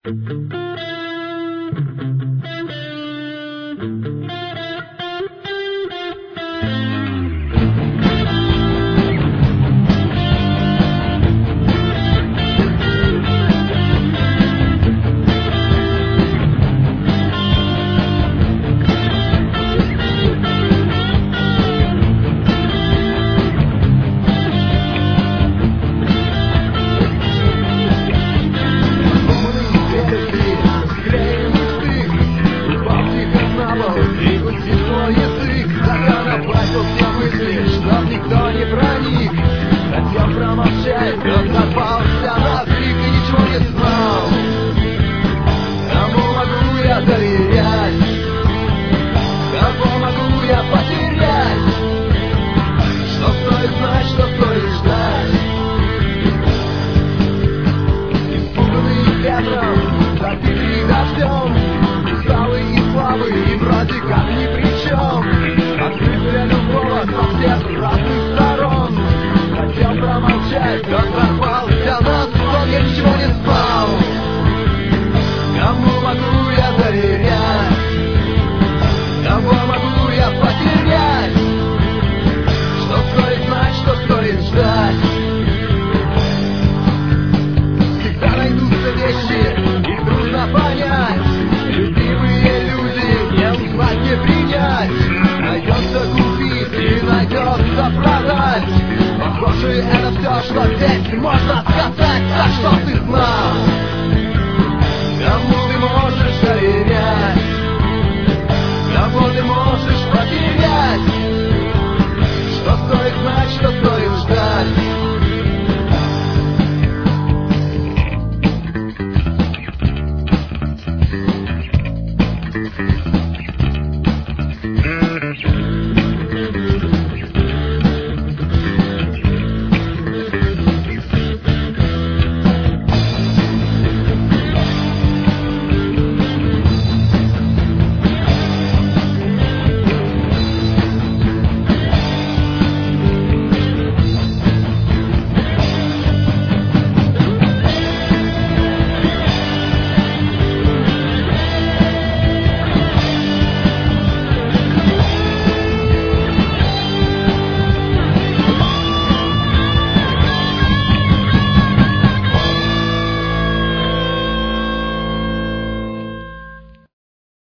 Никто не проник, хотел промолчать, но запался на крик и ничего не знал. Кому могу я доверять? Кого могу я потерять? Что стоит знать, что стоит ждать? Испуганный ветром, забитый дождем, усталый и слабый, и вроде как ни при чем. Открытая любого со всех разных сторон. Хотел промолчать, но прорвался на сон, я ничего не спал. Кому могу я доверять? Кого могу я потерять? Что стоит знать, что стоит ждать? Всегда найдутся вещи, их трудно понять. Любимые люди не узнать, не принять. Найдется купить и найдется продать. Похоже, это все, что здесь